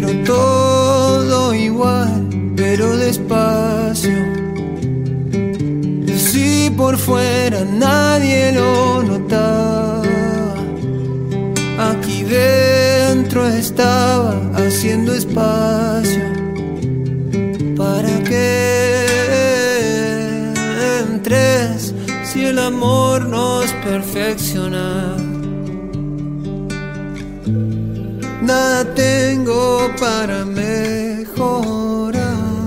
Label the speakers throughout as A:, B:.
A: todo igual, pero despacio. Si por fuera nadie lo notaba, aquí dentro estaba haciendo espacio para que entres. Si el amor nos perfecciona, nada tengo para mejorar.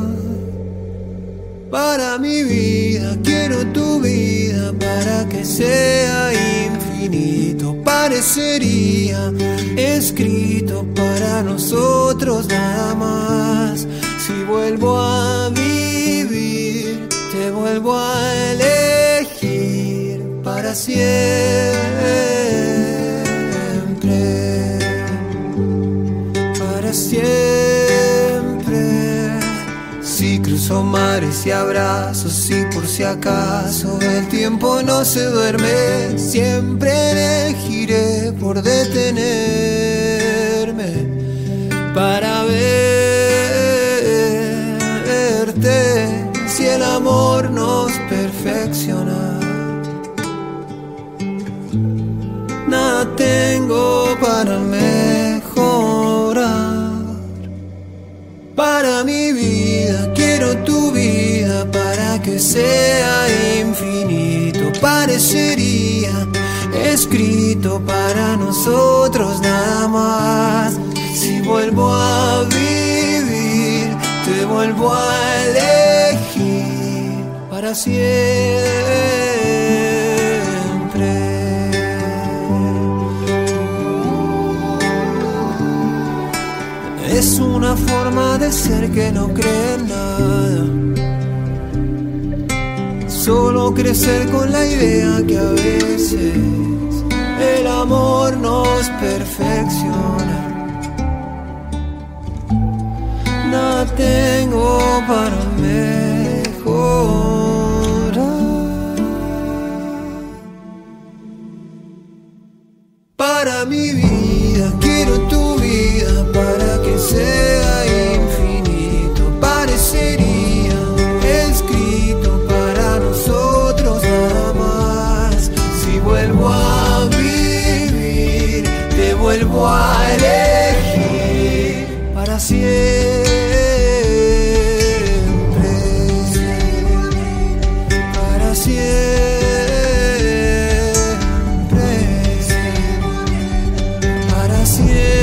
A: Para mi vida quiero tu vida, para que sea infinito. Parecería escrito para nosotros nada más. Si vuelvo a vivir, te vuelvo a elegir para siempre. Para siempre. Si cruzo mares y abrazos, si por si acaso el tiempo no se duerme, siempre elegiré por detenerme para verte. Si el amor nos perfecciona, nada tengo para mejorar. Para mi vida quiero tu vida, para que sea infinito. Parecería escrito para nosotros nada más. Si vuelvo a vivir, te vuelvo a elegir para siempre. Es una forma de ser que no cree en nada, solo crecer con la idea que a veces el amor nos perfecciona. Nada tengo para mejorar. Para mi vida quiero tu vida, para que sea infinito. Parecería escrito para nosotros nada más. Si vuelvo a vivir, te vuelvo a elegir para siempre. Para siempre. Para siempre.